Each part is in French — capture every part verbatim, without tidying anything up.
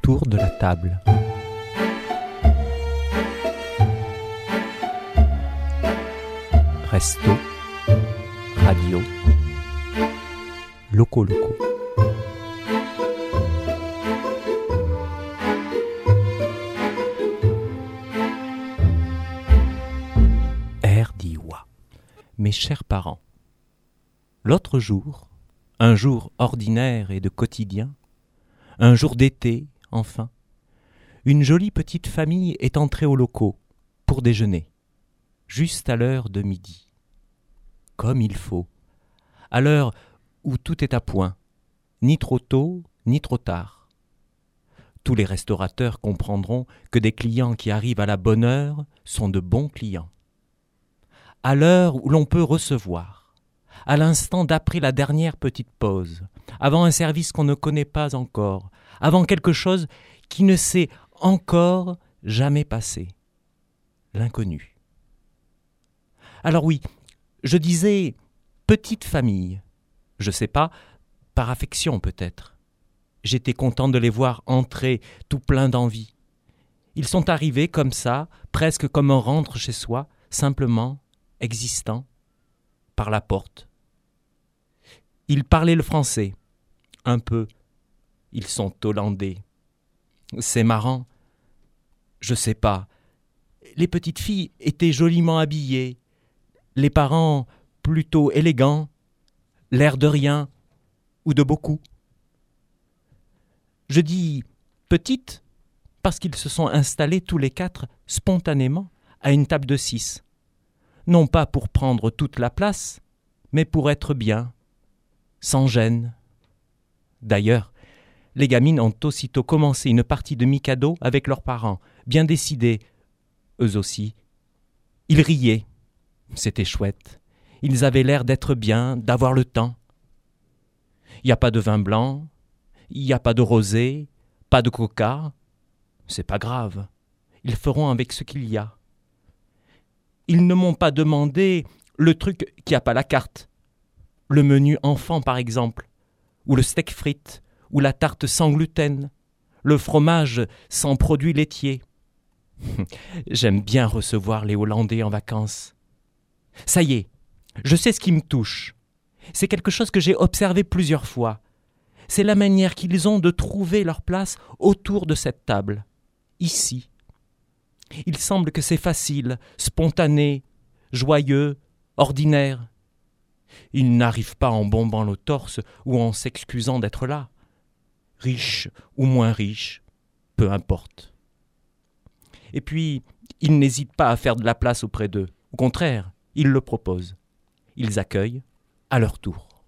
autour de la table. Resto, radio, locaux locaux. Air d'Iwa. Mes chers parents, l'autre jour, un jour ordinaire et de quotidien, un jour d'été, enfin, une jolie petite famille est entrée aux locaux pour déjeuner, juste à l'heure de midi. Comme il faut, à l'heure où tout est à point, ni trop tôt, ni trop tard. Tous les restaurateurs comprendront que des clients qui arrivent à la bonne heure sont de bons clients. À l'heure où l'on peut recevoir, à l'instant d'après la dernière petite pause, avant un service qu'on ne connaît pas encore, avant quelque chose qui ne s'est encore jamais passé. L'inconnu. Alors oui, je disais petite famille. Je sais pas, par affection peut-être. J'étais content de les voir entrer tout plein d'envie. Ils sont arrivés comme ça, presque comme on rentre chez soi, simplement, existant, par la porte. Ils parlaient le français, un peu. Ils sont hollandais. C'est marrant. Je sais pas. Les petites filles étaient joliment habillées. Les parents plutôt élégants. L'air de rien ou de beaucoup. Je dis petites parce qu'ils se sont installés tous les quatre spontanément à une table de six. Non pas pour prendre toute la place, mais pour être bien, sans gêne. D'ailleurs, les gamines ont aussitôt commencé une partie de Mikado avec leurs parents, bien décidés, eux aussi. Ils riaient, c'était chouette. Ils avaient l'air d'être bien, d'avoir le temps. Il n'y a pas de vin blanc, il n'y a pas de rosé, pas de coca. C'est pas grave, ils feront avec ce qu'il y a. Ils ne m'ont pas demandé le truc qui n'a pas la carte. Le menu enfant, par exemple, ou le steak frites, ou la tarte sans gluten, le fromage sans produits laitiers. J'aime bien recevoir les Hollandais en vacances. Ça y est, je sais ce qui me touche. C'est quelque chose que j'ai observé plusieurs fois. C'est la manière qu'ils ont de trouver leur place autour de cette table, ici. Il semble que c'est facile, spontané, joyeux, ordinaire. Ils n'arrivent pas en bombant le torse ou en s'excusant d'être là. Riches ou moins riches, peu importe. Et puis, ils n'hésitent pas à faire de la place auprès d'eux. Au contraire, ils le proposent. Ils accueillent à leur tour.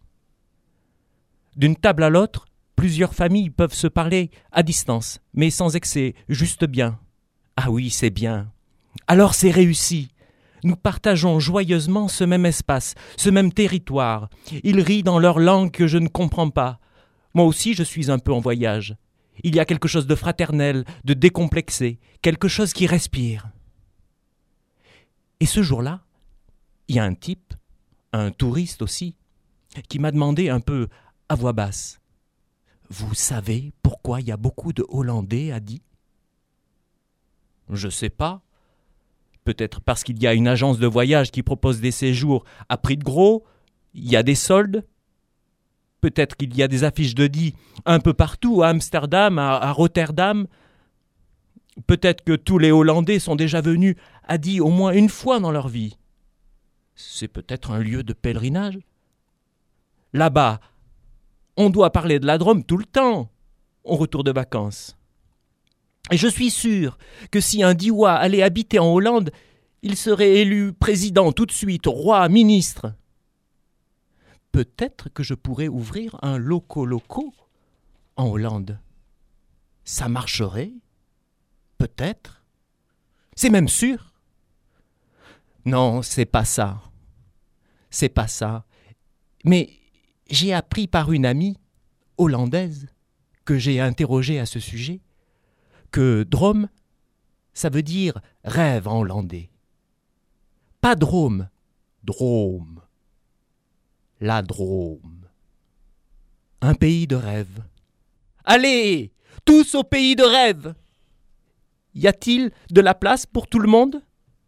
D'une table à l'autre, plusieurs familles peuvent se parler à distance, mais sans excès, juste bien. Ah oui, c'est bien. Alors c'est réussi. Nous partageons joyeusement ce même espace, ce même territoire. Ils rient dans leur langue que je ne comprends pas. Moi aussi, je suis un peu en voyage. Il y a quelque chose de fraternel, de décomplexé, quelque chose qui respire. Et ce jour-là, il y a un type, un touriste aussi, qui m'a demandé un peu à voix basse. « Vous savez pourquoi il y a beaucoup de Hollandais à Die ?» Je sais pas. Peut-être parce qu'il y a une agence de voyage qui propose des séjours à prix de gros, il y a des soldes. Peut-être qu'il y a des affiches de Die un peu partout, à Amsterdam, à, à Rotterdam. Peut-être que tous les Hollandais sont déjà venus à Die au moins une fois dans leur vie. C'est peut-être un lieu de pèlerinage. Là-bas, on doit parler de la Drôme tout le temps, au retour de vacances. Et je suis sûr que si un Diois allait habiter en Hollande, il serait élu président tout de suite, roi, ministre. Peut-être que je pourrais ouvrir un loco-loco en Hollande. Ça marcherait? Peut-être. C'est même sûr. Non, c'est pas ça. C'est pas ça. Mais j'ai appris par une amie hollandaise que j'ai interrogée à ce sujet que Droom, ça veut dire rêve en hollandais. Pas Drôme, Drôme. La Drôme. Un pays de rêve. Allez, tous au pays de rêve. Y a-t-il de la place pour tout le monde ?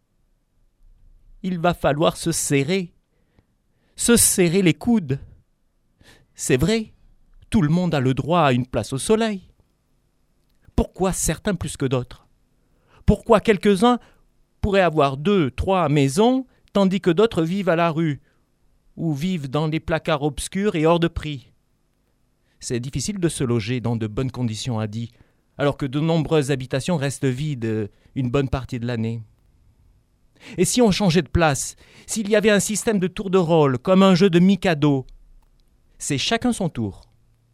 Il va falloir se serrer, se serrer les coudes. C'est vrai, tout le monde a le droit à une place au soleil. Pourquoi certains plus que d'autres ? Pourquoi quelques-uns pourraient avoir deux, trois maisons, tandis que d'autres vivent à la rue, ou vivent dans les placards obscurs et hors de prix ? C'est difficile de se loger dans de bonnes conditions, a dit, alors que de nombreuses habitations restent vides une bonne partie de l'année. Et si on changeait de place, s'il y avait un système de tour de rôle, comme un jeu de Mikado, c'est chacun son tour.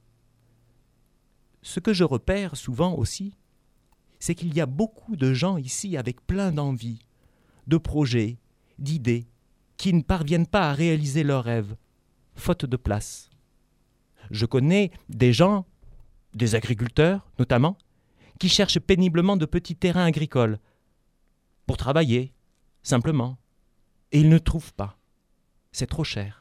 Ce que je repère souvent aussi, c'est qu'il y a beaucoup de gens ici avec plein d'envie, de projets, d'idées, qui ne parviennent pas à réaliser leurs rêves, faute de place. Je connais des gens, des agriculteurs notamment, qui cherchent péniblement de petits terrains agricoles pour travailler, simplement, et ils ne trouvent pas. C'est trop cher.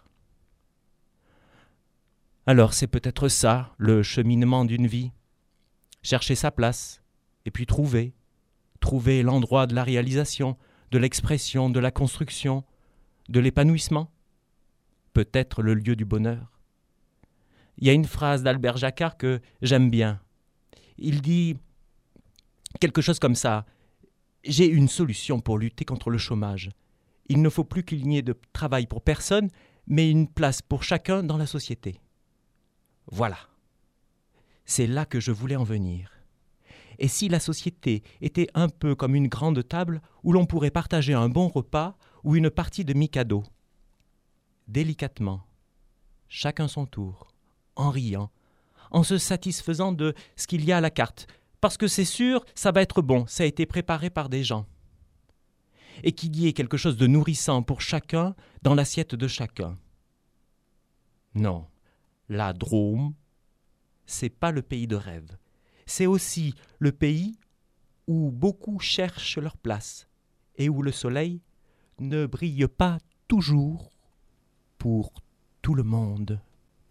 Alors c'est peut-être ça, le cheminement d'une vie. Chercher sa place, et puis trouver. Trouver l'endroit de la réalisation, de l'expression, de la construction, de l'épanouissement. Peut-être le lieu du bonheur. Il y a une phrase d'Albert Jacquard que j'aime bien. Il dit quelque chose comme ça. J'ai une solution pour lutter contre le chômage. Il ne faut plus qu'il n'y ait de travail pour personne, mais une place pour chacun dans la société. Voilà. C'est là que je voulais en venir. Et si la société était un peu comme une grande table où l'on pourrait partager un bon repas ou une partie de Mikado, délicatement, chacun son tour, en riant, en se satisfaisant de ce qu'il y a à la carte, parce que c'est sûr, ça va être bon, ça a été préparé par des gens. Et qu'il y ait quelque chose de nourrissant pour chacun dans l'assiette de chacun. Non, la Drôme, c'est pas le pays de rêve. C'est aussi le pays où beaucoup cherchent leur place et où le soleil ne brille pas toujours pour tout le monde.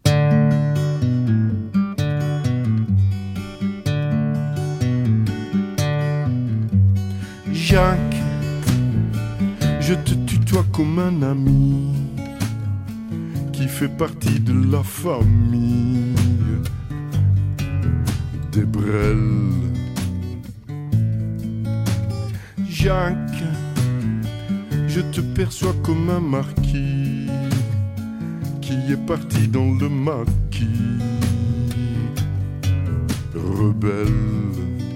Jacques, je te tutoie comme un ami qui fait partie de la famille des Brel. Jacques, je te perçois comme un marquis qui est parti dans le maquis rebelle.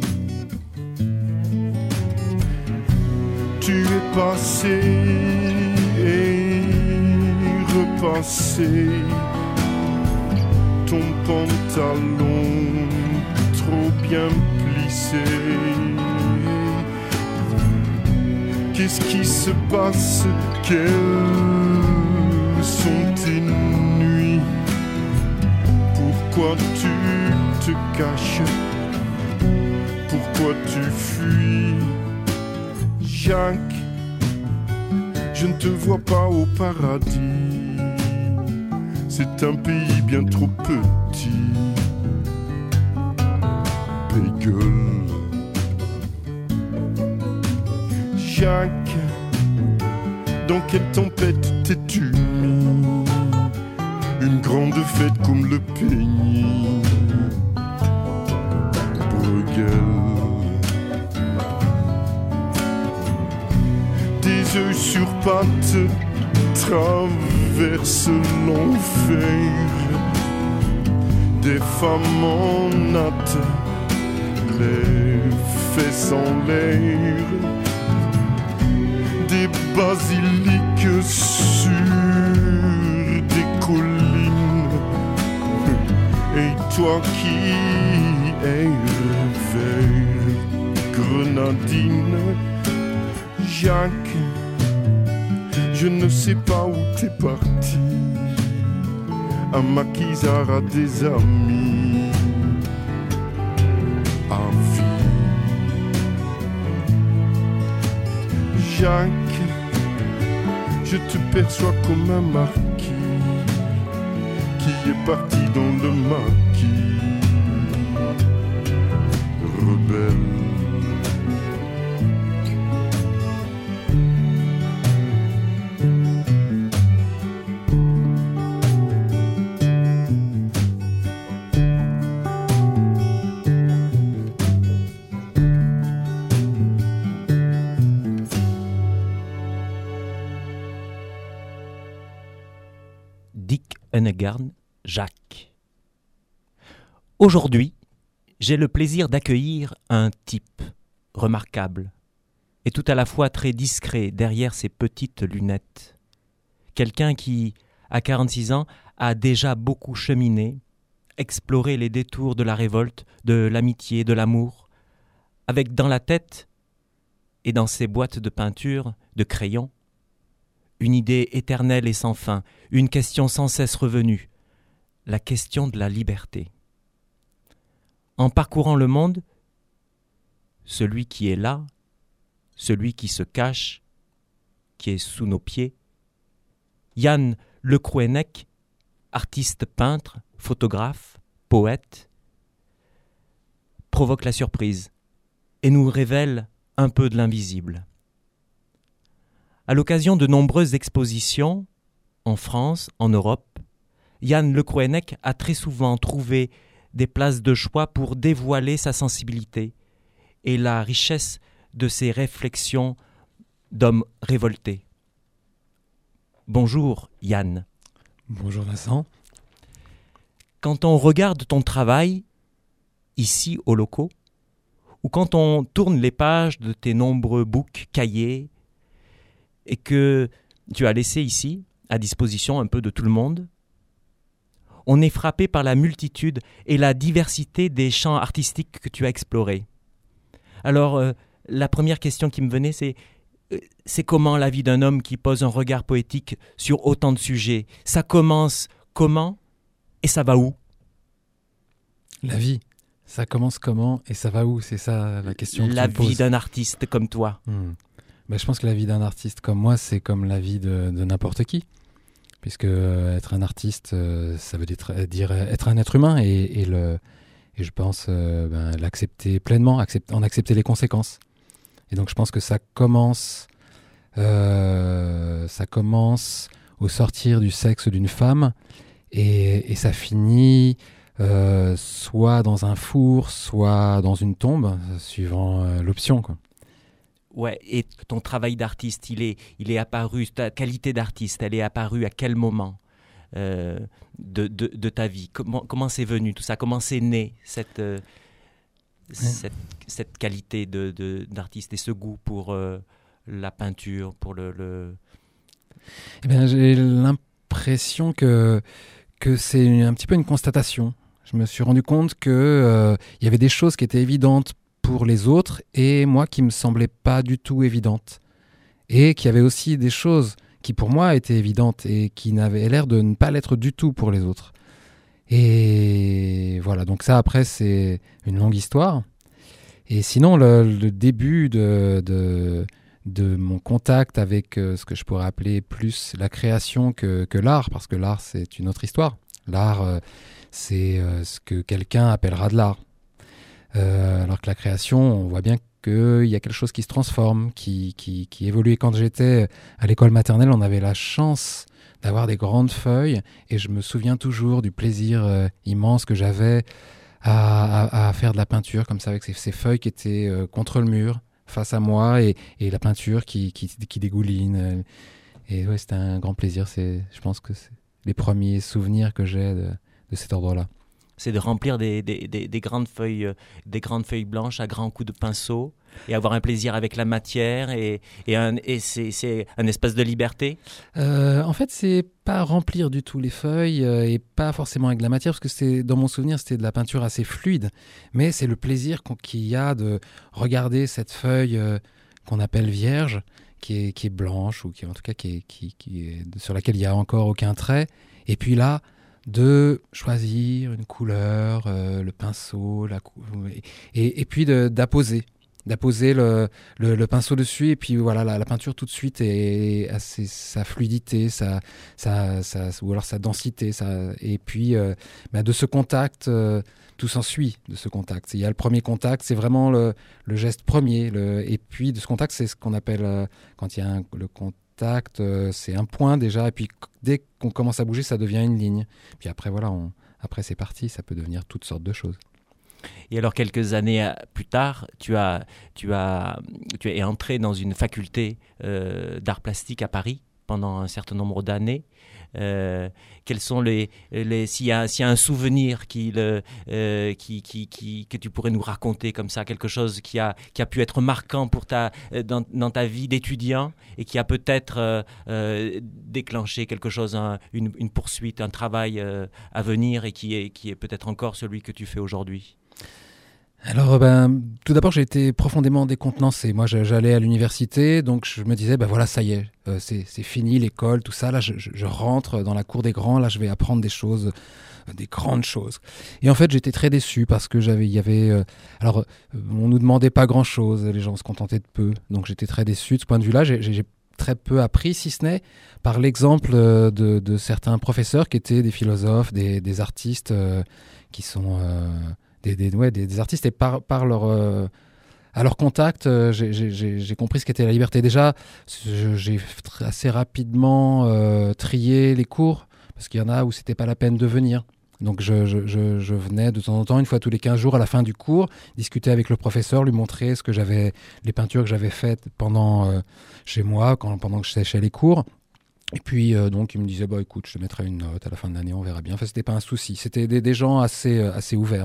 Tu es passé et repassé, ton pantalon trop bien plissé. Qu'est-ce qui se passe? Quelles sont tes nuits? Pourquoi tu te caches? Pourquoi tu fuis? Jacques, je ne te vois pas au paradis. C'est un pays bien trop petit. Pégueule. Jacques, dans quelle tempête t'es-tu mis? Une grande fête comme le Pénis. Bruegel. Tes yeux sur pattes traversent l'enfer. Des femmes en natte, les fesses en l'air. Des basiliques sur des collines. Et toi qui es vert grenadine. Jacques, je ne sais pas où t'es parti. À Maquisard, des amis. À vie. Jacques, je te perçois comme un marquis qui est parti dans le maquis rebelle. Dick Hennegarn, Jacques. Aujourd'hui, j'ai le plaisir d'accueillir un type remarquable et tout à la fois très discret derrière ses petites lunettes. Quelqu'un qui, à quarante-six ans, a déjà beaucoup cheminé, exploré les détours de la révolte, de l'amitié, de l'amour, avec dans la tête et dans ses boîtes de peinture, de crayons, une idée éternelle et sans fin, une question sans cesse revenue, la question de la liberté. En parcourant le monde, celui qui est là, celui qui se cache, qui est sous nos pieds, Jan Le Crouënec, artiste peintre, photographe, poète, provoque la surprise et nous révèle un peu de l'invisible. À l'occasion de nombreuses expositions, en France, en Europe, Jan Le Crouënec a très souvent trouvé des places de choix pour dévoiler sa sensibilité et la richesse de ses réflexions d'homme révolté. Bonjour Jan. Bonjour Vincent. Quand on regarde ton travail, ici aux locaux, ou quand on tourne les pages de tes nombreux books, cahiers, et que tu as laissé ici, à disposition un peu de tout le monde, on est frappé par la multitude et la diversité des champs artistiques que tu as explorés. Alors, euh, la première question qui me venait, c'est, euh, c'est comment la vie d'un homme qui pose un regard poétique sur autant de sujets? Ça commence comment et ça va où? La vie, ça commence comment et ça va où? C'est ça la question que La tu me poses. vie d'un artiste comme toi. Hmm. Ben, je pense que la vie d'un artiste comme moi, c'est comme la vie de, de n'importe qui. Puisque euh, être un artiste, euh, ça veut dire, dire être un être humain et, et, le, et je pense euh, ben, l'accepter pleinement, accept, en accepter les conséquences. Et donc je pense que ça commence, euh, ça commence au sortir du sexe d'une femme et, et ça finit euh, soit dans un four, soit dans une tombe, suivant euh, l'option, quoi. Ouais, et ton travail d'artiste, il est, il est apparu, ta qualité d'artiste, elle est apparue à quel moment euh, de, de, de ta vie? Comment, comment c'est venu tout ça? Comment c'est né cette, euh, ouais. cette, cette qualité de, de, d'artiste et ce goût pour euh, la peinture, pour le... le... Eh bien, j'ai l'impression que, que c'est un petit peu une constatation. Je me suis rendu compte qu'il euh, y avait des choses qui étaient évidentes pour les autres et moi qui me semblaient pas du tout évidentes, et qu'il y avait aussi des choses qui pour moi étaient évidentes et qui n'avaient l'air de ne pas l'être du tout pour les autres. Et voilà, donc ça après c'est une longue histoire. Et sinon le, le début de, de, de mon contact avec euh, ce que je pourrais appeler plus la création que, que l'art, parce que l'art c'est une autre histoire. L'art euh, c'est euh, ce que quelqu'un appellera de l'art. Euh, alors que la création, on voit bien qu'il y a quelque chose qui se transforme, qui, qui, qui évolue. Et quand j'étais à l'école maternelle, on avait la chance d'avoir des grandes feuilles et je me souviens toujours du plaisir euh, immense que j'avais à, à, à faire de la peinture comme ça, avec ces, ces feuilles qui étaient euh, contre le mur, face à moi, et, et la peinture qui, qui, qui dégouline. Et ouais, c'était un grand plaisir. C'est, je pense que c'est les premiers souvenirs que j'ai de, de cet ordre-là. C'est de remplir des, des, des, des, grandes feuilles, des grandes feuilles blanches à grands coups de pinceau et avoir un plaisir avec la matière et, et, un, et c'est, c'est un espace de liberté. Euh, en fait, c'est pas remplir du tout les feuilles euh, et pas forcément avec de la matière, parce que c'est, dans mon souvenir, c'était de la peinture assez fluide. Mais c'est le plaisir qu'il y a de regarder cette feuille euh, qu'on appelle vierge, qui est, qui est blanche, ou qui, en tout cas qui est, qui, qui est, sur laquelle il n'y a encore aucun trait. Et puis là, de choisir une couleur, euh, le pinceau, la cou- et, et puis de, d'apposer. d'apposer le, le, le pinceau dessus et puis voilà, la, la peinture tout de suite est assez, sa fluidité, sa, sa, sa, ou alors sa densité. Sa, et puis euh, bah de ce contact, euh, tout s'ensuit de ce contact. Il y a le premier contact, c'est vraiment le, le geste premier. Le, et puis de ce contact, c'est ce qu'on appelle, euh, quand il y a un, le contact, euh, c'est un point déjà. Et puis dès qu'on commence à bouger, ça devient une ligne. Puis après, voilà, on, après c'est parti, ça peut devenir toutes sortes de choses. Et alors, quelques années plus tard, tu, as, tu, as, tu es entré dans une faculté euh, d'art plastique à Paris pendant un certain nombre d'années. Euh, quels sont les, les s'il y a, s'il y a un souvenir qui, le, euh, qui, qui, qui, que tu pourrais nous raconter comme ça, quelque chose qui a, qui a pu être marquant pour ta, dans, dans ta vie d'étudiant et qui a peut-être euh, euh, déclenché quelque chose, un, une, une poursuite, un travail euh, à venir et qui est, qui est peut-être encore celui que tu fais aujourd'hui? Alors, ben, tout d'abord, j'ai été profondément décontenancé. Moi, j'allais à l'université, donc je me disais, ben voilà, ça y est, euh, c'est, c'est fini l'école, tout ça. Là, je, je rentre dans la cour des grands. Là, je vais apprendre des choses, euh, des grandes choses. Et en fait, j'étais très déçu parce que j'avais, il y avait, euh, alors, euh, on nous demandait pas grand-chose. Les gens se contentaient de peu. Donc, j'étais très déçu de ce point de vue-là. J'ai, j'ai très peu appris, si ce n'est par l'exemple de, de certains professeurs qui étaient des philosophes, des, des artistes euh, qui sont euh, Des, des, ouais, des, des artistes, et par, par leur, euh, à leur contact, euh, j'ai, j'ai, j'ai compris ce qu'était la liberté. Déjà, je, j'ai assez rapidement euh, trié les cours, parce qu'il y en a où c'était pas la peine de venir. Donc je, je, je, je venais de temps en temps, une fois tous les quinze jours, à la fin du cours, discuter avec le professeur, lui montrer ce que j'avais, les peintures que j'avais faites pendant, euh, chez moi, quand, pendant que je séchais les cours. Et puis, euh, donc, il me disait, bah, écoute, je te mettrai une note à la fin de l'année, on verra bien. Enfin, c'était pas un souci. C'était des, des gens assez, euh, assez ouverts.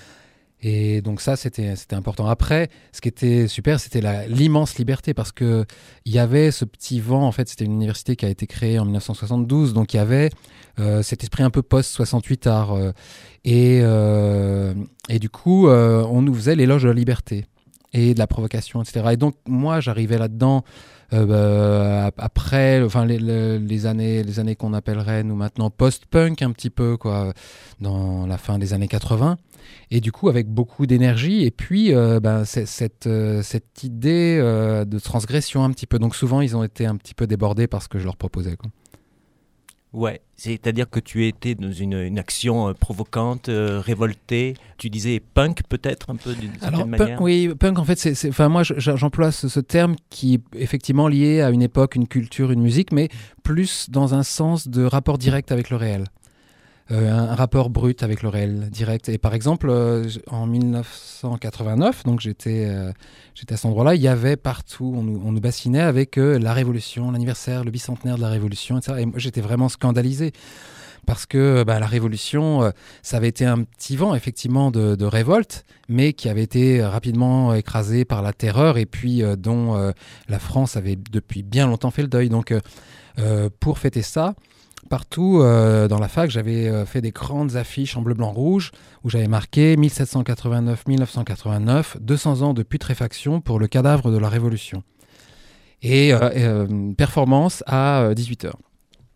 Et donc ça, c'était, c'était important. Après, ce qui était super, c'était la, l'immense liberté, parce qu'il y avait ce petit vent. En fait, c'était une université qui a été créée en dix-neuf cent soixante-douze, donc il y avait euh, cet esprit un peu post-soixante-huit art. Euh, et, euh, et du coup, euh, on nous faisait l'éloge de la liberté et de la provocation, et cetera. Et donc, moi, j'arrivais là-dedans euh, bah, après, enfin, les, les, les, années, les années qu'on appellerait, nous, maintenant, post-punk, un petit peu, quoi, dans la fin des années quatre-vingts. Et du coup, avec beaucoup d'énergie, et puis euh, ben, c'est, cette, euh, cette idée euh, de transgression un petit peu. Donc souvent, ils ont été un petit peu débordés par ce que je leur proposais, quoi. Ouais, c'est-à-dire que tu étais dans une, une action euh, provocante, euh, révoltée. Tu disais punk peut-être un peu d'une certaine Alors, manière. Punk, oui, punk en fait, c'est, c'est, enfin moi je, j'emploie ce, ce terme qui est effectivement lié à une époque, une culture, une musique, mais plus dans un sens de rapport direct avec le réel. Euh, un rapport brut avec le réel direct. Et par exemple, euh, en dix-neuf cent quatre-vingt-neuf, donc j'étais, euh, j'étais à cet endroit-là, il y avait partout, on nous, on nous bassinait avec euh, la Révolution, l'anniversaire, le bicentenaire de la Révolution, et cetera. Et moi, j'étais vraiment scandalisé. Parce que bah, la Révolution, euh, ça avait été un petit vent, effectivement, de, de révolte, mais qui avait été rapidement écrasé par la terreur, et puis euh, dont euh, la France avait depuis bien longtemps fait le deuil. Donc, euh, euh, pour fêter ça, partout euh, dans la fac, j'avais euh, fait des grandes affiches en bleu, blanc, rouge où j'avais marqué dix-sept cent quatre-vingt-neuf dix-neuf cent quatre-vingt-neuf, deux cents ans de putréfaction pour le cadavre de la Révolution. Et euh, euh, performance à euh, dix-huit heures.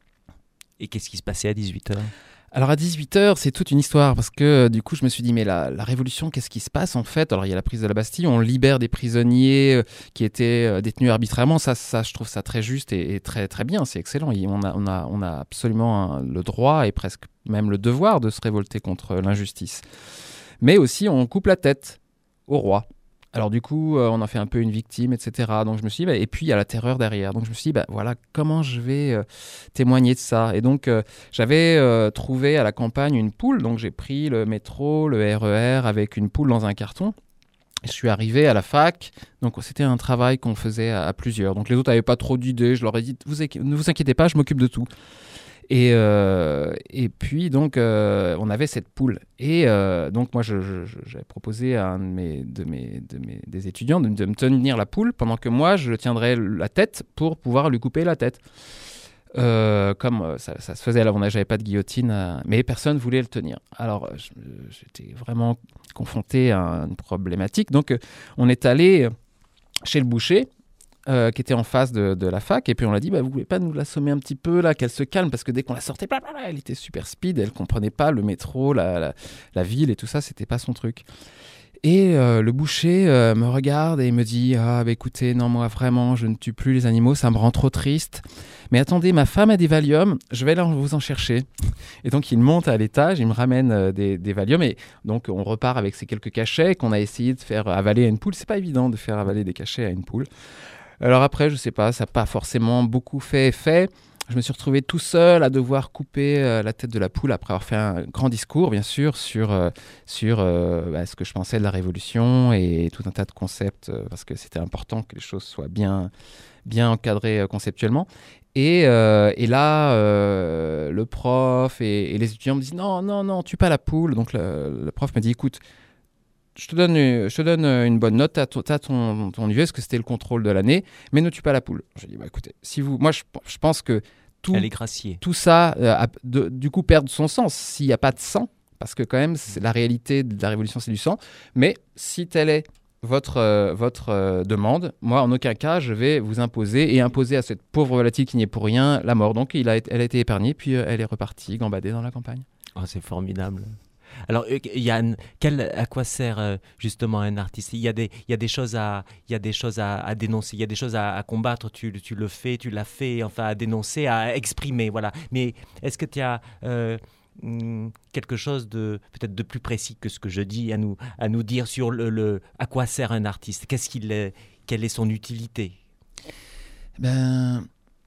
Et qu'est-ce qui se passait à dix-huit heures ? Alors à dix-huit heures, c'est toute une histoire parce que du coup, je me suis dit, mais la, la Révolution, qu'est-ce qui se passe en fait ? Alors il y a la prise de la Bastille, on libère des prisonniers euh, qui étaient euh, détenus arbitrairement. Ça, ça, je trouve ça très juste et, et très, très bien, c'est excellent. Et on, a, on, a, on a absolument un, le droit et presque même le devoir de se révolter contre l'injustice. Mais aussi, on coupe la tête au roi. Alors du coup, euh, on en fait un peu une victime, et cetera. Donc je me suis dit, bah, et puis il y a la terreur derrière. Donc je me suis dit, bah, voilà, comment je vais euh, témoigner de ça ? Et donc euh, j'avais euh, trouvé à la campagne une poule. Donc j'ai pris le métro, le R E R avec une poule dans un carton. Je suis arrivé à la fac. Donc c'était un travail qu'on faisait à, à plusieurs. Donc les autres n'avaient pas trop d'idées. Je leur ai dit, vous, ne vous inquiétez pas, je m'occupe de tout. Et, euh, et puis, donc, euh, on avait cette poule. Et euh, donc, moi, je, je, j'avais proposé à un de mes, de mes, de mes des étudiants de, de me tenir la poule pendant que moi, je tiendrais la tête pour pouvoir lui couper la tête. Euh, comme ça, ça se faisait, là, j'avais pas de guillotine, à... mais personne ne voulait le tenir. Alors, je, j'étais vraiment confronté à une problématique. Donc, on est allé chez le boucher. Euh, qui était en face de, de la fac, et puis on l'a dit, bah, vous pouvez pas nous l'assommer un petit peu là, qu'elle se calme, parce que dès qu'on la sortait, blablabla, elle était super speed, elle comprenait pas le métro, la, la, la ville et tout ça, c'était pas son truc. Et euh, le boucher euh, me regarde et me dit « Ah, bah, écoutez, non, moi, vraiment, je ne tue plus les animaux, ça me rend trop triste. Mais attendez, ma femme a des Valium, je vais là vous en chercher. » Et donc, il monte à l'étage, il me ramène euh, des, des Valium. Et donc, on repart avec ces quelques cachets qu'on a essayé de faire avaler à une poule. C'est pas évident de faire avaler des cachets à une poule. Alors après, je sais pas, ça n'a pas forcément beaucoup fait effet. Je me suis retrouvé tout seul à devoir couper euh, la tête de la poule après avoir fait un grand discours, bien sûr, sur, euh, sur euh, bah, ce que je pensais de la Révolution et tout un tas de concepts, euh, parce que c'était important que les choses soient bien, bien encadrées euh, conceptuellement. Et, euh, et là, euh, le prof et, et les étudiants me disent « Non, non, non, tue pas la poule ». Donc le, le prof me dit « Écoute, je te donne, je te donne une bonne note, t'as ton, t'as ton, ton U S, que c'était le contrôle de l'année, mais ne tue pas la poule. » Je dis bah, « Écoutez, si vous, moi je, je pense que tout, Elle est graciée. tout ça, euh, a, de, du coup, perd son sens s'il n'y a pas de sang, parce que quand même, c'est la réalité de la Révolution, c'est du sang. Mais si telle est votre, euh, votre euh, demande, moi, en aucun cas, je vais vous imposer et imposer à cette pauvre volatile qui n'y est pour rien la mort. » Donc, il a, elle a été épargnée, puis euh, elle est repartie gambader dans la campagne. Oh, c'est formidable. Alors, Yann, quel, à quoi sert euh, justement un artiste ? Il y a des, il y a des choses à, il y a des choses à, à dénoncer, il y a des choses à, à combattre. Tu, tu le fais, tu l'as fait, enfin à dénoncer, à exprimer, voilà. Mais est-ce que tu as euh, quelque chose de peut-être de plus précis que ce que je dis à nous, à nous dire sur le, le à quoi sert un artiste ? Qu'est-ce qu'il est, quelle est son utilité ? Ben,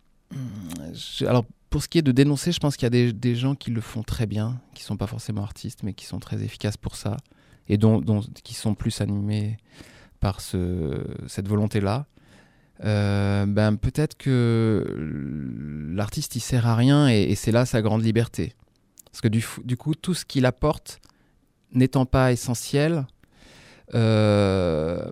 je, alors. Pour ce qui est de dénoncer, je pense qu'il y a des, des gens qui le font très bien, qui ne sont pas forcément artistes, mais qui sont très efficaces pour ça, et dont, dont, qui sont plus animés par ce, cette volonté-là. Euh, ben, peut-être que l'artiste, il ne sert à rien, et, et c'est là sa grande liberté. Parce que du, du coup, tout ce qu'il apporte, n'étant pas essentiel, euh,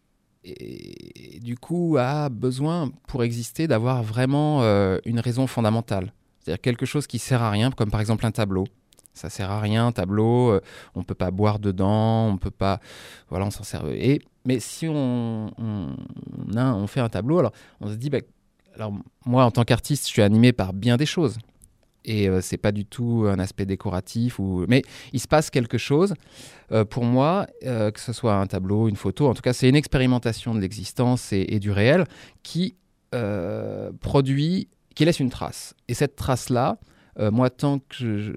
et, et du coup a besoin pour exister d'avoir vraiment euh, une raison fondamentale, c'est-à-dire quelque chose qui sert à rien, comme par exemple un tableau. Ça sert à rien, un tableau, euh, on peut pas boire dedans, on peut pas, voilà, on s'en sert. Et mais si on on, on, a, on fait un tableau, alors on se dit, bah, alors moi en tant qu'artiste, je suis animé par bien des choses. Et euh, c'est pas du tout un aspect décoratif, ou... mais il se passe quelque chose. Euh, pour moi, euh, que ce soit un tableau, une photo, en tout cas, c'est une expérimentation de l'existence et, et du réel qui euh, produit, qui laisse une trace. Et cette trace-là, euh, moi, tant que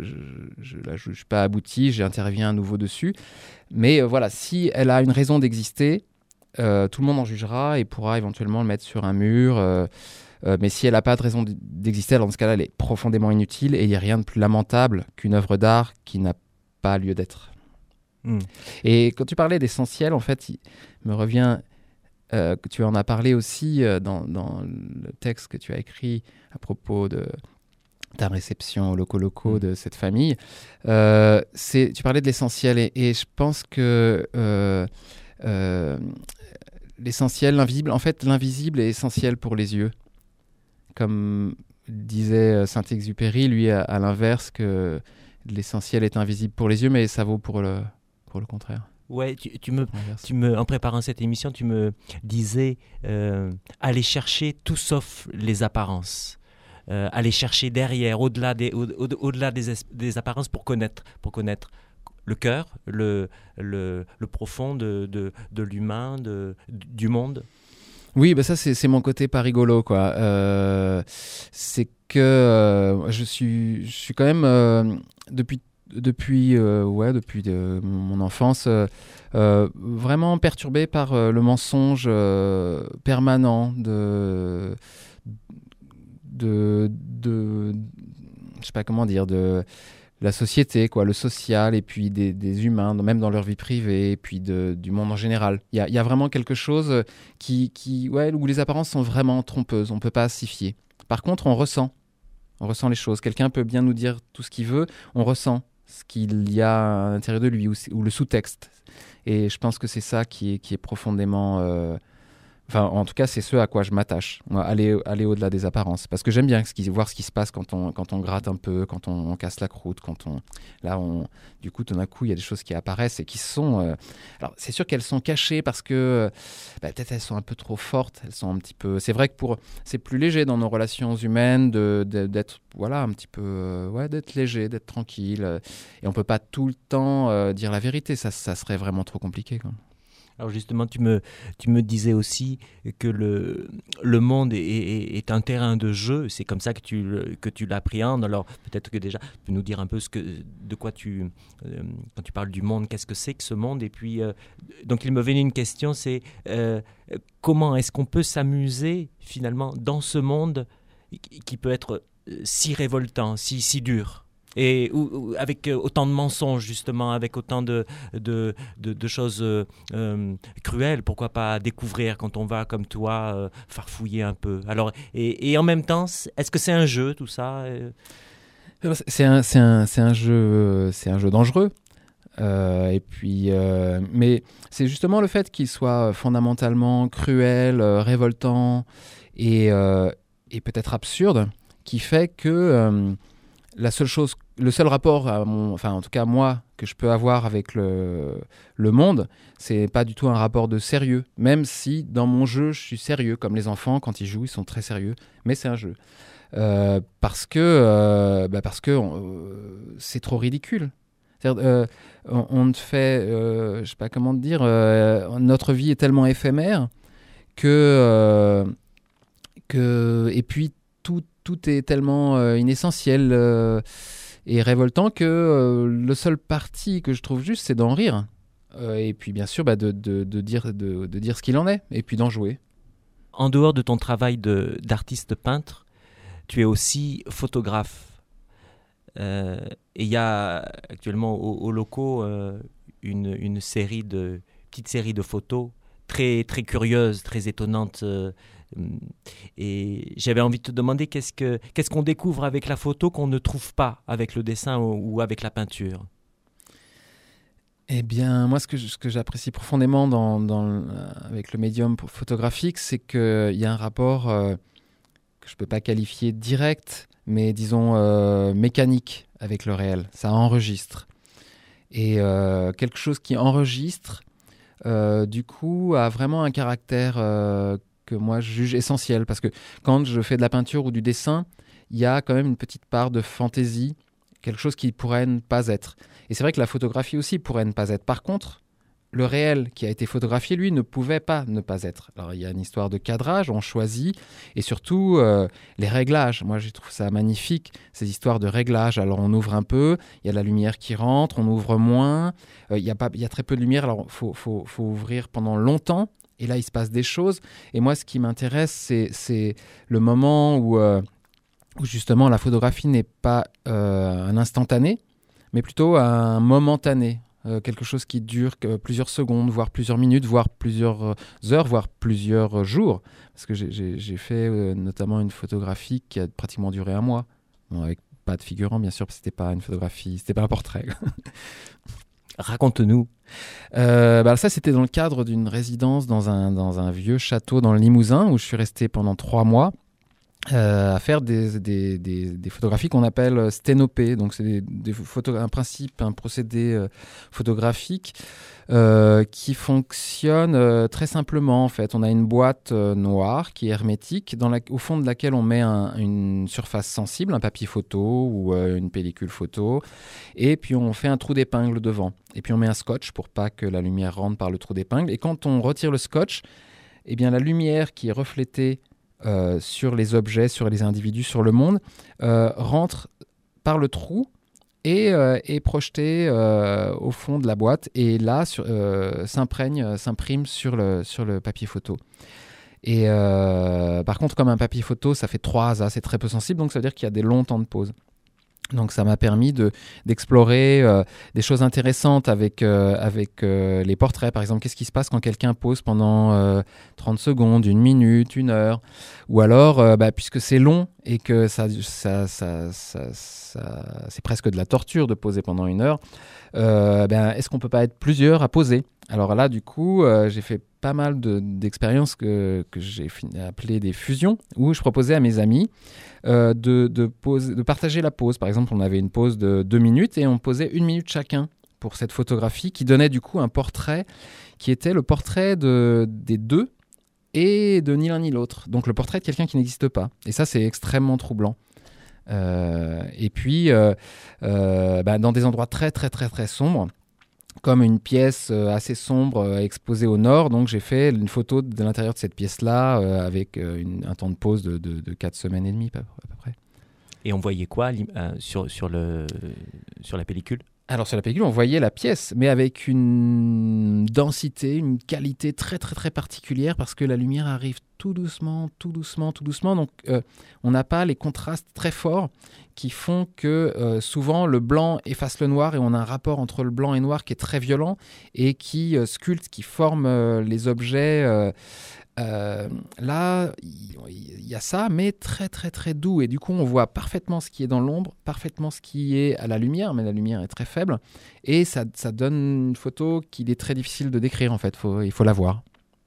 je ne suis pas abouti, j'interviens à nouveau dessus. Mais euh, voilà, si elle a une raison d'exister, euh, tout le monde en jugera et pourra éventuellement le mettre sur un mur. Euh, Euh, mais si elle n'a pas de raison d'exister, alors dans ce cas-là, elle est profondément inutile, et il n'y a rien de plus lamentable qu'une œuvre d'art qui n'a pas lieu d'être. Mmh. Et quand tu parlais d'essentiel, en fait, il me revient euh, que tu en as parlé aussi euh, dans, dans le texte que tu as écrit à propos de ta réception au Loco Loco mmh. de cette famille. Euh, c'est, tu parlais de l'essentiel, et, et je pense que euh, euh, l'essentiel, l'invisible, en fait, l'invisible est essentiel pour les yeux. Comme disait Saint-Exupéry, lui, à, à l'inverse, que l'essentiel est invisible pour les yeux, mais ça vaut pour le, pour le contraire. Ouais, tu, tu, me, tu me, en préparant cette émission, tu me disais euh, aller chercher tout sauf les apparences. Euh, aller chercher derrière, au-delà des, au, au, au-delà des, des apparences pour connaître, pour connaître le cœur, le, le, le profond de, de, de l'humain, de, du monde. Oui, bah ça c'est, c'est mon côté pas rigolo, quoi. Euh, c'est que euh, je suis, je suis quand même euh, depuis depuis euh, ouais depuis de, mon enfance euh, euh, vraiment perturbé par euh, le mensonge euh, permanent de de de je sais pas comment dire de la société, quoi, le social, et puis des, des humains, même dans leur vie privée, et puis de, du monde en général. Il y a, y a vraiment quelque chose qui, qui, ouais, où les apparences sont vraiment trompeuses, on ne peut pas s'y fier. Par contre, on ressent, on ressent les choses. Quelqu'un peut bien nous dire tout ce qu'il veut, on ressent ce qu'il y a à l'intérieur de lui, ou, ou le sous-texte. Et je pense que c'est ça qui est, qui est profondément, euh, Enfin, en tout cas, c'est ce à quoi je m'attache. Moi, aller, aller au-delà des apparences. Parce que j'aime bien ce qui, voir ce qui se passe quand on, quand on gratte un peu, quand on, on casse la croûte, quand on... Là, on, du coup, tout d'un coup, il y a des choses qui apparaissent et qui sont... Euh... Alors, c'est sûr qu'elles sont cachées parce que bah, peut-être elles sont un peu trop fortes. Elles sont un petit peu... C'est vrai que pour... c'est plus léger dans nos relations humaines de, de, d'être, voilà, un petit peu... Euh, ouais, d'être léger, d'être tranquille. Euh, et on peut pas tout le temps euh, dire la vérité. Ça, ça serait vraiment trop compliqué, quoi. Alors justement, tu me, tu me disais aussi que le, le monde est, est, est un terrain de jeu, c'est comme ça que tu, que tu l'appréhendes. Alors peut-être que déjà, tu peux nous dire un peu ce que, de quoi tu, euh, quand tu parles du monde, qu'est-ce que c'est que ce monde? Et puis, euh, donc il me venait une question, c'est euh, comment est-ce qu'on peut s'amuser finalement dans ce monde qui peut être si révoltant, si, si dur? Et ou, ou, avec autant de mensonges, justement, avec autant de, de, de, de choses euh, euh, cruelles, pourquoi pas découvrir quand on va, comme toi, euh, farfouiller un peu. Alors, et, et en même temps, est-ce que c'est un jeu, tout ça? C'est un, c'est un, c'est un jeu, c'est un jeu dangereux. Euh, et puis, euh, mais c'est justement le fait qu'il soit fondamentalement cruel, euh, révoltant et, euh, et peut-être absurde qui fait que euh, la seule chose, le seul rapport, à mon, enfin en tout cas moi, que je peux avoir avec le, le monde, c'est pas du tout un rapport de sérieux. Même si dans mon jeu, je suis sérieux, comme les enfants, quand ils jouent, ils sont très sérieux. Mais c'est un jeu. Euh, parce que, euh, bah parce que euh, c'est trop ridicule. Euh, on, on te fait, euh, je sais pas comment te dire, euh, notre vie est tellement éphémère que, euh, que et puis tout, tout est tellement euh, inessentiel euh, et révoltant que euh, le seul parti que je trouve juste, c'est d'en rire. Euh, et puis bien sûr, bah, de, de, de, dire, de, de dire ce qu'il en est, et puis d'en jouer. En dehors de ton travail de, d'artiste peintre, tu es aussi photographe. Euh, et il y a actuellement au, au locaux euh, une, une série de, petite série de photos très, très curieuses, très étonnantes. Euh, et j'avais envie de te demander qu'est-ce, que, qu'est-ce qu'on découvre avec la photo qu'on ne trouve pas avec le dessin ou, ou avec la peinture? Eh bien, moi, ce que, ce que j'apprécie profondément dans, dans, avec le médium photographique, c'est qu'il y a un rapport euh, que je ne peux pas qualifier direct, mais disons euh, mécanique avec le réel. Ça enregistre. Et euh, quelque chose qui enregistre, euh, du coup, a vraiment un caractère euh, que moi, je juge essentiel. Parce que quand je fais de la peinture ou du dessin, il y a quand même une petite part de fantaisie, quelque chose qui pourrait ne pas être. Et c'est vrai que la photographie aussi pourrait ne pas être. Par contre, le réel qui a été photographié, lui, ne pouvait pas ne pas être. Alors, il y a une histoire de cadrage, on choisit, et surtout, euh, les réglages. Moi, je trouve ça magnifique, ces histoires de réglages. Alors, on ouvre un peu, il y a la lumière qui rentre, on ouvre moins, euh, il y a pas, il y a très peu de lumière, alors il faut, faut, faut ouvrir pendant longtemps, et là, il se passe des choses. Et moi, ce qui m'intéresse, c'est, c'est le moment où, euh, où, justement, la photographie n'est pas euh, un instantané, mais plutôt un momentané. Euh, quelque chose qui dure que plusieurs secondes, voire plusieurs minutes, voire plusieurs heures, voire plusieurs jours. Parce que j'ai, j'ai, j'ai fait euh, notamment une photographie qui a pratiquement duré un mois. Bon, avec pas de figurant, bien sûr, parce que c'était pas une photographie, c'était pas un portrait. Raconte-nous. Euh, bah ça, c'était dans le cadre d'une résidence dans un, dans un vieux château dans le Limousin, où je suis resté pendant trois mois. Euh, à faire des, des, des, des photographies qu'on appelle sténopées. Donc c'est des, des photo- un principe, un procédé euh, photographique euh, qui fonctionne euh, très simplement en fait. On a une boîte euh, noire qui est hermétique, dans la, au fond de laquelle on met un, une surface sensible, un papier photo ou euh, une pellicule photo, et puis on fait un trou d'épingle devant. Et puis on met un scotch pour pas que la lumière rentre par le trou d'épingle. Et quand on retire le scotch, eh bien la lumière qui est reflétée Euh, sur les objets, sur les individus, sur le monde, euh, rentre par le trou et euh, est projeté euh, au fond de la boîte et là sur, euh, s'imprègne, s'imprime sur le, sur le papier photo. Et euh, par contre, comme un papier photo, ça fait trois A, c'est très peu sensible, donc ça veut dire qu'il y a des longs temps de pause. Donc ça m'a permis de, d'explorer euh, des choses intéressantes avec, euh, avec euh, les portraits. Par exemple, qu'est-ce qui se passe quand quelqu'un pose pendant euh, trente secondes, une minute, une heure? Ou alors, euh, bah, puisque c'est long et que ça, ça, ça, ça, ça, c'est presque de la torture de poser pendant une heure, euh, ben, est-ce qu'on ne peut pas être plusieurs à poser? Alors là, du coup, euh, j'ai fait pas mal de, d'expériences que, que j'ai appelées des fusions, où je proposais à mes amis euh, de, de, pose, de partager la pause. Par exemple, on avait une pause de deux minutes et on posait une minute chacun pour cette photographie qui donnait du coup un portrait qui était le portrait de, des deux et de ni l'un ni l'autre. Donc le portrait de quelqu'un qui n'existe pas. Et ça, c'est extrêmement troublant. Euh, et puis, euh, euh, bah, dans des endroits très, très, très, très sombres, comme une pièce assez sombre exposée au nord. Donc, j'ai fait une photo de l'intérieur de cette pièce-là euh, avec euh, une, un temps de pause de, de, de quatre semaines et demie, à peu près. Et on voyait quoi euh, sur, sur, le, sur la pellicule ? Alors, sur la pellicule, on voyait la pièce, mais avec une densité, une qualité très, très, très particulière parce que la lumière arrive tout doucement, tout doucement, tout doucement. Donc, euh, on n'a pas les contrastes très forts qui font que euh, souvent le blanc efface le noir et on a un rapport entre le blanc et le noir qui est très violent et qui euh, sculpte, qui forme euh, les objets. Euh, euh, là, il y a ça, mais très très très doux. Et du coup, on voit parfaitement ce qui est dans l'ombre, parfaitement ce qui est à la lumière, mais la lumière est très faible. Et ça, ça donne une photo qu'il est très difficile de décrire en fait. Faut, il faut la voir.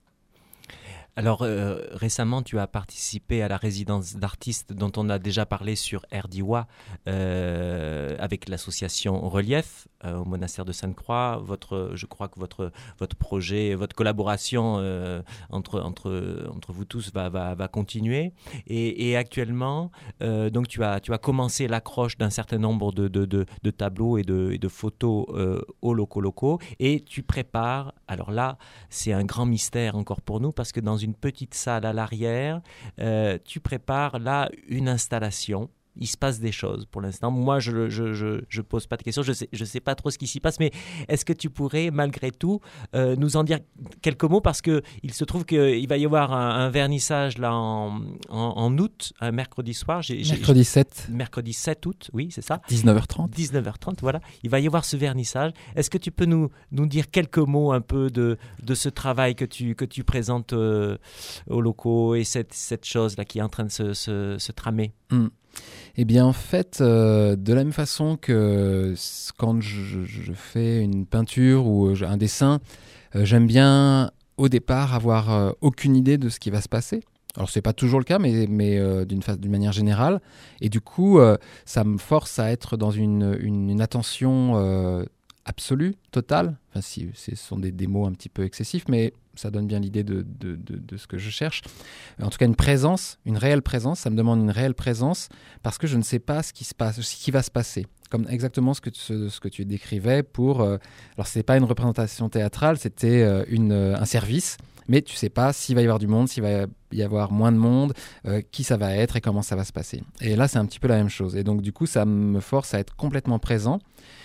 Alors euh, récemment, tu as participé à la résidence d'artistes dont on a déjà parlé sur Erdiwa euh, avec l'association Relief euh, au monastère de Sainte-Croix. Votre, je crois que votre, votre projet, votre collaboration euh, entre, entre, entre vous tous va, va, va continuer. Et, et actuellement, euh, donc tu as, tu as commencé l'accroche d'un certain nombre de, de, de, de tableaux et de, et de photos euh, aux locaux locaux. Et tu prépares, alors là, c'est un grand mystère encore pour nous parce que dans une une petite salle à l'arrière, euh, tu prépares là une installation. Il se passe des choses pour l'instant. Moi, je ne je, je, je pose pas de questions. Je ne sais, je sais pas trop ce qui s'y passe, mais est-ce que tu pourrais, malgré tout, euh, nous en dire quelques mots? Parce qu'il se trouve qu'il va y avoir un, un vernissage là, en, en, en août, un mercredi soir. J'ai, mercredi j'ai, sept. Mercredi sept août, oui, c'est ça. dix-neuf heures trente. dix-neuf heures trente, voilà. Il va y avoir ce vernissage. Est-ce que tu peux nous, nous dire quelques mots un peu de, de ce travail que tu, que tu présentes euh, aux locaux et cette, cette chose-là qui est en train de se, se, se tramer? mm. Eh bien, en fait, euh, de la même façon que quand je, je fais une peinture ou un dessin, euh, j'aime bien, au départ, avoir euh, aucune idée de ce qui va se passer. Alors, ce n'est pas toujours le cas, mais, mais euh, d'une, fa- d'une manière générale. Et du coup, euh, ça me force à être dans une, une, une attention euh, absolue, totale. Enfin, si, ce sont des, des mots un petit peu excessifs, mais ça donne bien l'idée de, de, de, de ce que je cherche. En tout cas, une présence, une réelle présence, ça me demande une réelle présence parce que je ne sais pas ce qui, se passe, ce qui va se passer. Comme exactement ce que, ce, ce que tu décrivais pour... Euh, alors, ce n'est pas une représentation théâtrale, c'était euh, une, un service, mais tu ne sais pas s'il va y avoir du monde, s'il va y avoir moins de monde, euh, qui ça va être et comment ça va se passer. Et là, c'est un petit peu la même chose. Et donc, du coup, ça me force à être complètement présent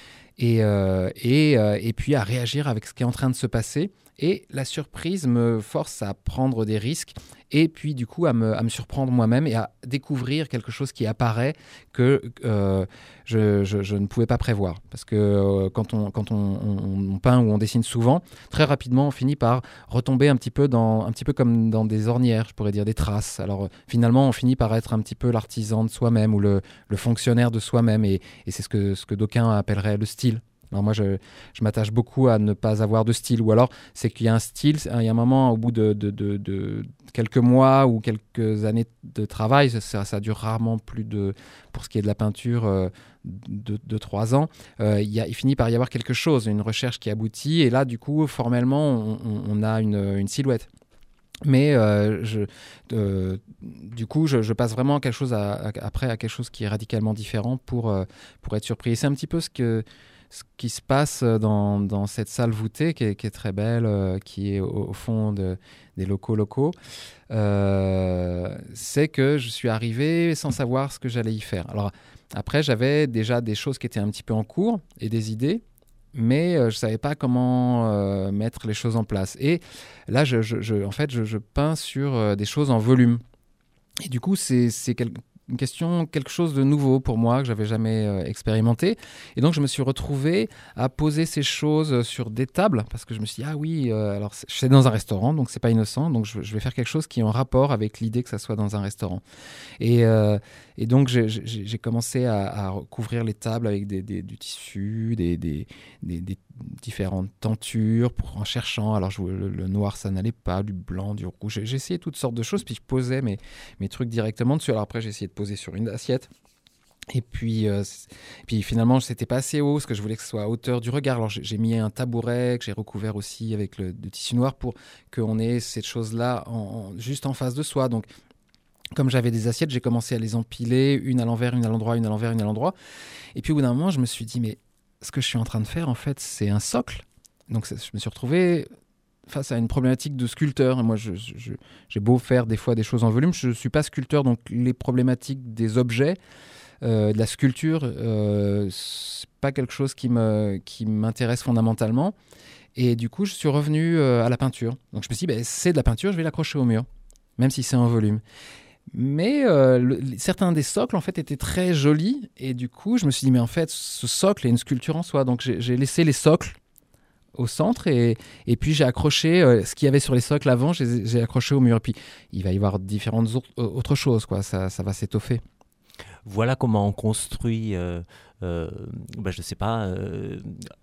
et, euh, et, euh, et puis à réagir avec ce qui est en train de se passer. Et la surprise me force à prendre des risques et puis du coup à me, à me surprendre moi-même et à découvrir quelque chose qui apparaît que euh, je, je, je ne pouvais pas prévoir. Parce que euh, quand, on, quand on, on, on peint ou on dessine souvent, très rapidement on finit par retomber un petit peu, dans, un petit peu comme dans des ornières, je pourrais dire des traces. Alors finalement on finit par être un petit peu l'artisan de soi-même ou le, le fonctionnaire de soi-même et, et c'est ce que, ce que d'aucuns appelleraient le style. Alors moi, je, je m'attache beaucoup à ne pas avoir de style. Ou alors, c'est qu'il y a un style, il y a un moment, au bout de, de, de, de quelques mois ou quelques années de travail, ça, ça dure rarement plus de, pour ce qui est de la peinture, euh, de, de trois ans, euh, il, y a, il finit par y avoir quelque chose, une recherche qui aboutit. Et là, du coup, formellement, on, on, on a une, une silhouette. Mais euh, je, euh, du coup, je, je passe vraiment à quelque chose à, à, après à quelque chose qui est radicalement différent pour, euh, pour être surpris. Et c'est un petit peu ce que... ce qui se passe dans, dans cette salle voûtée qui est, qui est très belle, euh, qui est au, au fond de, des locaux locaux, euh, c'est que je suis arrivé sans savoir ce que j'allais y faire. Alors après, j'avais déjà des choses qui étaient un petit peu en cours et des idées, mais euh, je ne savais pas comment euh, mettre les choses en place. Et là, je, je, je, en fait, je, je peins sur euh, des choses en volume. Et du coup, c'est, c'est quelque... une question, quelque chose de nouveau pour moi que j'avais jamais euh, expérimenté. Et donc, je me suis retrouvé à poser ces choses sur des tables parce que je me suis dit, ah oui, euh, alors c'est, c'est dans un restaurant, donc c'est pas innocent. Donc, je, je vais faire quelque chose qui est en rapport avec l'idée que ça soit dans un restaurant. Et, euh, et donc, j'ai, j'ai, j'ai commencé à, à recouvrir les tables avec des, des, du tissu, des, des, des, des, différentes tentures pour, en cherchant. Alors, je, le, le noir, ça n'allait pas, du blanc, du rouge. J'ai, j'ai essayé toutes sortes de choses, puis je posais mes, mes trucs directement dessus. Alors après, j'ai essayé de poser sur une assiette. Et puis, euh, puis finalement, c'était pas assez haut, parce que je voulais que ce soit à hauteur du regard. Alors j'ai, j'ai mis un tabouret que j'ai recouvert aussi avec le, le tissu noir pour qu'on ait cette chose-là en, en, juste en face de soi. Donc, comme j'avais des assiettes, j'ai commencé à les empiler, une à l'envers, une à l'endroit, une à l'envers, une à l'endroit. Et puis au bout d'un moment, je me suis dit, mais ce que je suis en train de faire, en fait, c'est un socle. Donc je me suis retrouvé face à une problématique de sculpteur. Et moi, je, je, j'ai beau faire des fois des choses en volume, je ne suis pas sculpteur, donc les problématiques des objets, Euh, de la sculpture, euh, c'est pas quelque chose qui, me, qui m'intéresse fondamentalement. Et du coup, je suis revenu euh, à la peinture. Donc je me suis dit, bah, c'est de la peinture, je vais l'accrocher au mur, même si c'est en volume. Mais euh, le, certains des socles, en fait, étaient très jolis. Et du coup, je me suis dit, mais en fait, ce socle est une sculpture en soi. Donc j'ai, j'ai laissé les socles au centre et, et puis j'ai accroché euh, ce qu'il y avait sur les socles avant, j'ai, j'ai accroché au mur. Et puis, il va y avoir différentes autres, autres choses, quoi. Ça, ça va s'étoffer. Voilà comment on construit, euh, euh, ben je ne sais pas, euh,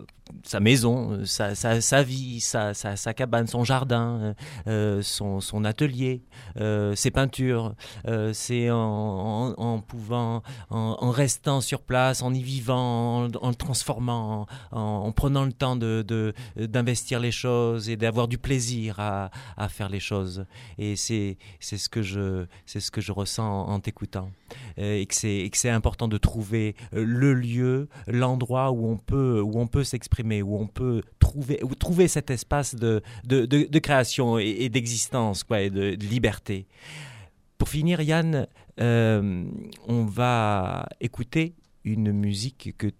sa maison, sa, sa, sa vie, sa, sa, sa cabane, son jardin, euh, son, son atelier, euh, ses peintures. Euh, c'est en, en, en pouvant, en, en restant sur place, en y vivant, en, en le transformant, en, en prenant le temps de, de, d'investir les choses et d'avoir du plaisir à, à faire les choses. Et c'est, c'est, ce que je, c'est ce que je ressens en, en t'écoutant. Et que, c'est, et que c'est important de trouver le lieu, l'endroit où on peut, où on peut s'exprimer, où on peut trouver, où trouver cet espace de, de, de, de création et, et d'existence, quoi, et de, de liberté. Pour finir, Yann, euh, on va écouter une musique que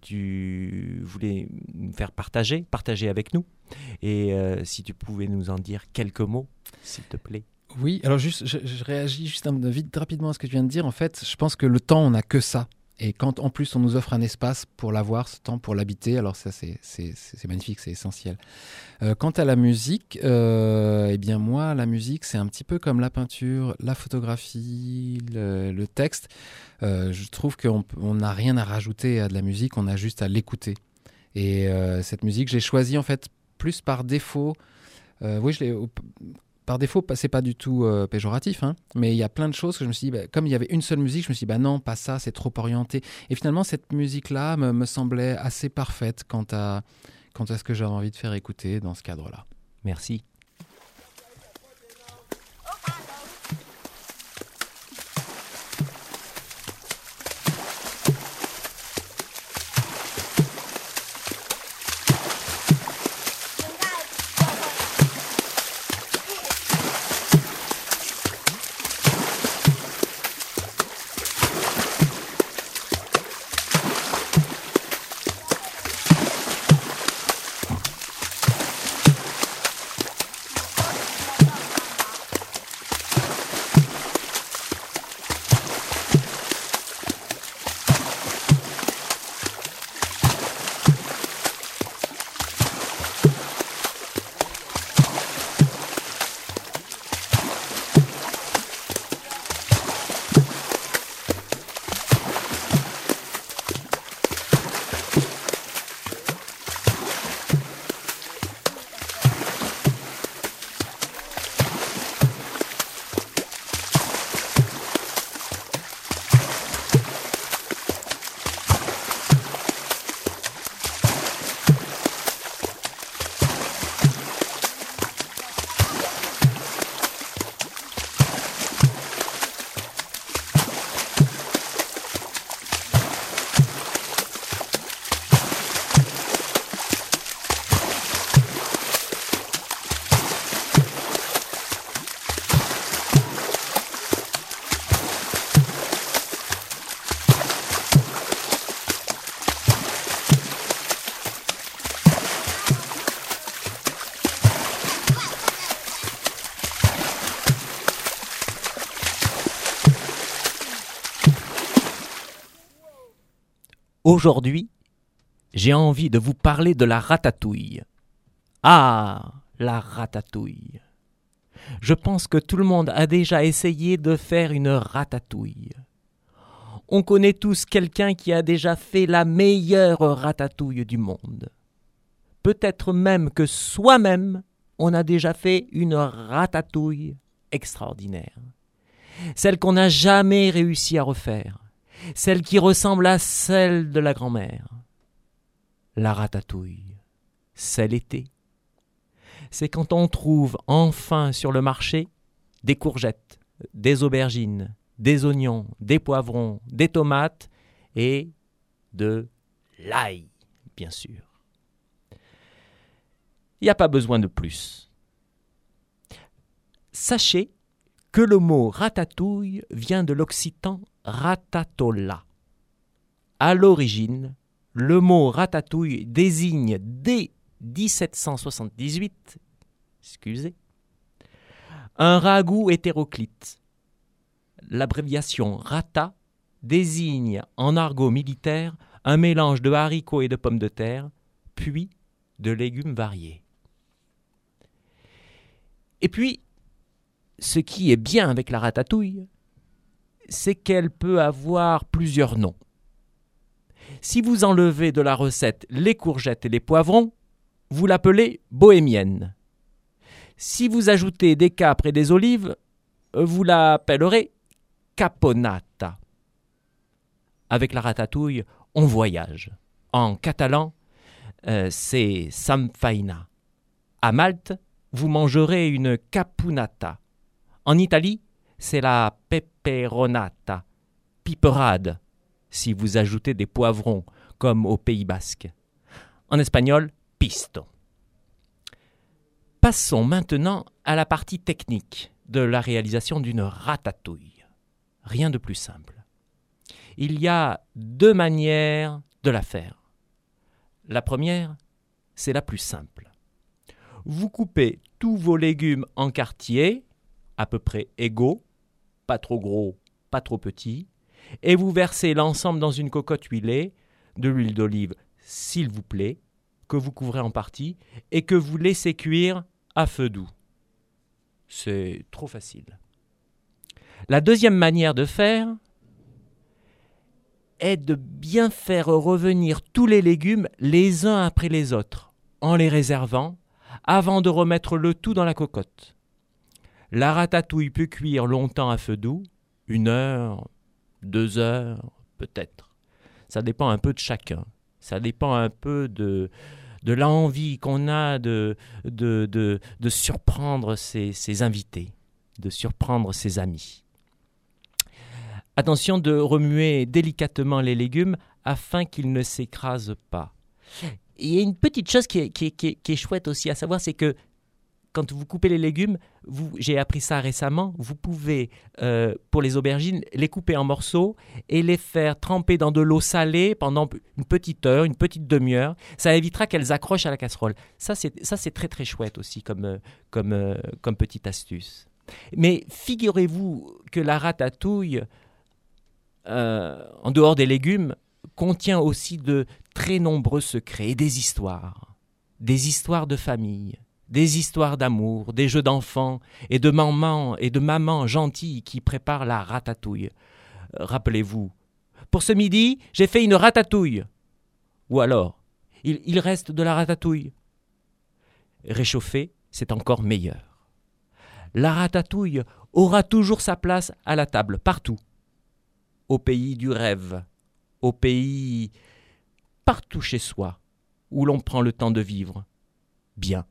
tu voulais nous faire partager, partager avec nous. Et euh, si tu pouvais nous en dire quelques mots, s'il te plaît. Oui, alors juste, je, je réagis juste un, vite rapidement à ce que tu viens de dire. En fait, je pense que le temps, on n'a que ça. Et quand en plus on nous offre un espace pour l'avoir, ce temps pour l'habiter, alors ça c'est, c'est, c'est magnifique, c'est essentiel. Euh, quant à la musique, euh, eh bien moi, la musique c'est un petit peu comme la peinture, la photographie, le, le texte. Euh, je trouve qu'on n'a rien à rajouter à de la musique, on a juste à l'écouter. Et euh, cette musique, j'ai choisi en fait plus par défaut. Euh, oui, je l'ai... Par défaut, c'est pas du tout euh, péjoratif, hein, mais il y a plein de choses que je me suis dit, bah, comme il y avait une seule musique, je me suis dit, bah non, pas ça, c'est trop orienté. Et finalement, cette musique-là me, me semblait assez parfaite quant à, quant à ce que j'avais envie de faire écouter dans ce cadre-là. Merci. Aujourd'hui, j'ai envie de vous parler de la ratatouille. Ah, la ratatouille. Je pense que tout le monde a déjà essayé de faire une ratatouille. On connaît tous quelqu'un qui a déjà fait la meilleure ratatouille du monde. Peut-être même que soi-même, on a déjà fait une ratatouille extraordinaire. Celle qu'on n'a jamais réussi à refaire. Celle qui ressemble à celle de la grand-mère. La ratatouille, c'est l'été. C'est quand on trouve enfin sur le marché des courgettes, des aubergines, des oignons, des poivrons, des tomates et de l'ail, bien sûr. Il n'y a pas besoin de plus. Sachez que le mot ratatouille vient de l'occitan ratatola. À l'origine, le mot ratatouille désigne dès dix-sept cent soixante-dix-huit, excusez, un ragoût hétéroclite. L'abréviation rata désigne en argot militaire un mélange de haricots et de pommes de terre, puis de légumes variés. Et puis, ce qui est bien avec la ratatouille, c'est qu'elle peut avoir plusieurs noms. Si vous enlevez de la recette les courgettes et les poivrons, vous l'appelez bohémienne. Si vous ajoutez des capres et des olives, vous l'appellerez caponata. Avec la ratatouille, on voyage. En catalan, euh, c'est samfaina. À Malte, vous mangerez une capunata. En Italie, c'est la peperonata, piperade, si vous ajoutez des poivrons, comme au Pays Basque. En espagnol, pisto. Passons maintenant à la partie technique de la réalisation d'une ratatouille. Rien de plus simple. Il y a deux manières de la faire. La première, c'est la plus simple. Vous coupez tous vos légumes en quartiers, à peu près égaux, pas trop gros, pas trop petits, et vous versez l'ensemble dans une cocotte huilée, de l'huile d'olive, s'il vous plaît, que vous couvrez en partie, et que vous laissez cuire à feu doux. C'est trop facile. La deuxième manière de faire est de bien faire revenir tous les légumes les uns après les autres, en les réservant, avant de remettre le tout dans la cocotte. La ratatouille peut cuire longtemps à feu doux, une heure, deux heures, peut-être. Ça dépend un peu de chacun. Ça dépend un peu de, de l'envie qu'on a de, de, de, de surprendre ses, ses invités, de surprendre ses amis. Attention de remuer délicatement les légumes afin qu'ils ne s'écrasent pas. Il y a une petite chose qui est, qui est, qui est, qui est chouette aussi à savoir, c'est que quand vous coupez les légumes, vous, j'ai appris ça récemment, vous pouvez, euh, pour les aubergines, les couper en morceaux et les faire tremper dans de l'eau salée pendant une petite heure, une petite demi-heure. Ça évitera qu'elles accrochent à la casserole. Ça, c'est, ça, c'est très très chouette aussi comme, comme, euh, comme petite astuce. Mais figurez-vous que la ratatouille, euh, en dehors des légumes, contient aussi de très nombreux secrets et des histoires. Des histoires de famille. Des histoires d'amour, des jeux d'enfants et de mamans et de mamans gentilles qui préparent la ratatouille. Euh, rappelez-vous, pour ce midi, j'ai fait une ratatouille. Ou alors, il, il reste de la ratatouille. Réchauffée, c'est encore meilleur. La ratatouille aura toujours sa place à la table, partout. Au pays du rêve, au pays partout chez soi, où l'on prend le temps de vivre. Bien.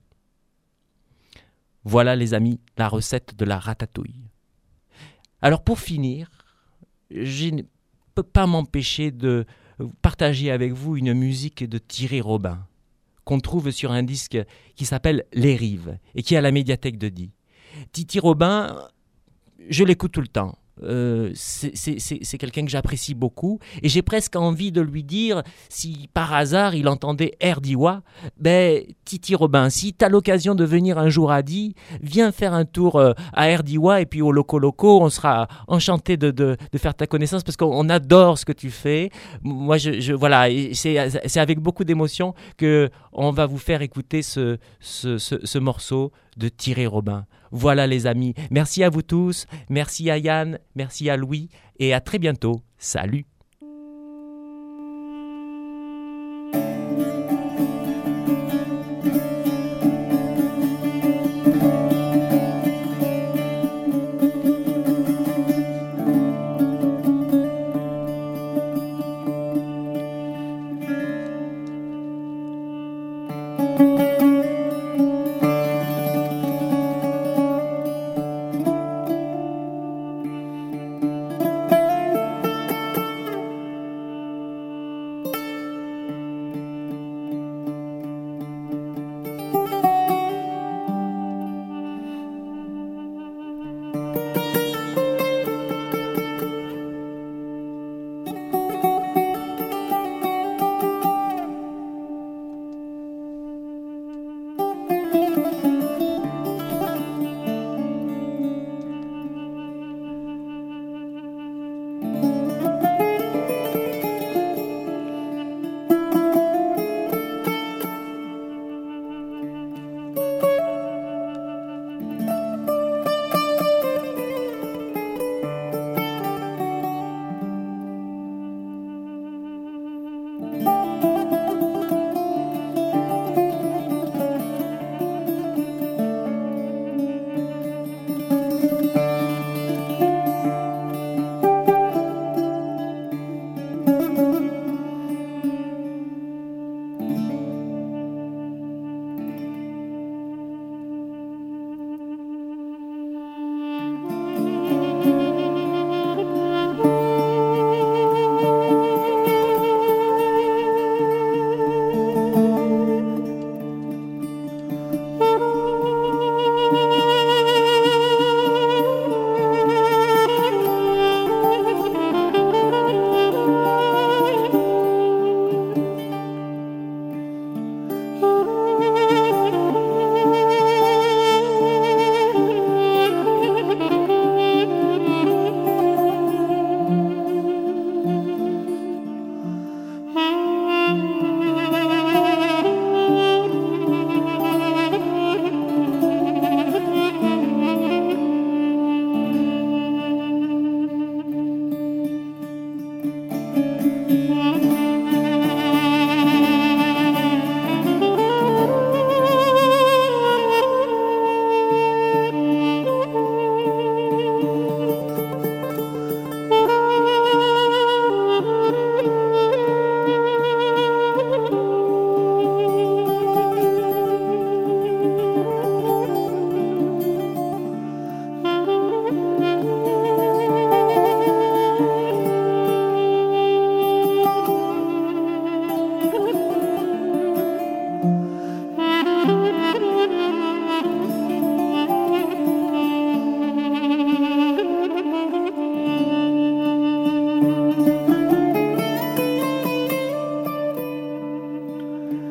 Voilà les amis, la recette de la ratatouille. Alors pour finir, je ne peux pas m'empêcher de partager avec vous une musique de Thierry Robin qu'on trouve sur un disque qui s'appelle Les Rives et qui est à la médiathèque de Die. Titi Robin, je l'écoute tout le temps. Euh, c'est, c'est, c'est, c'est quelqu'un que j'apprécie beaucoup et j'ai presque envie de lui dire, si par hasard il entendait Erdiwa, ben Titi Robin, si tu as l'occasion de venir un jour à Die, viens faire un tour euh, à Erdiwa et puis au Loco Loco, on sera enchanté de, de, de faire ta connaissance parce qu'on adore ce que tu fais. Moi je, je voilà, et c'est, c'est avec beaucoup d'émotion que on va vous faire écouter ce, ce, ce, ce morceau de Thierry Robin. Voilà les amis, merci à vous tous, merci à Yann, merci à Louis et à très bientôt. Salut.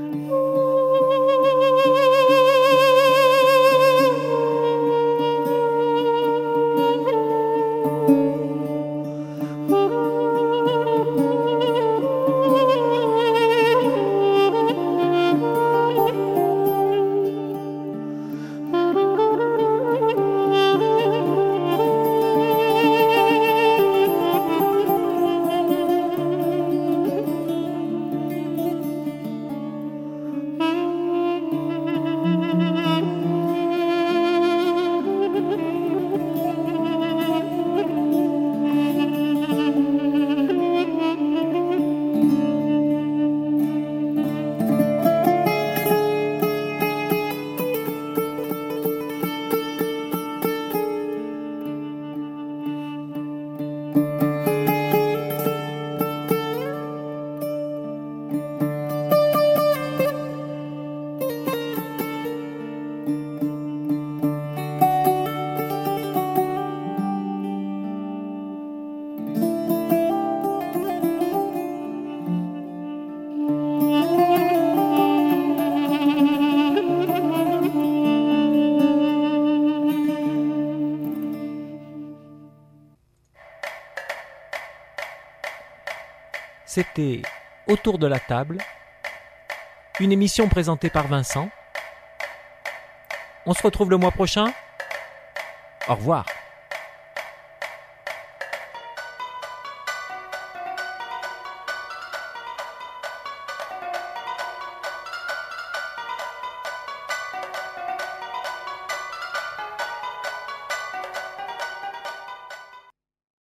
C'était Autour de la table, une émission présentée par Vincent. On se retrouve le mois prochain. Au revoir.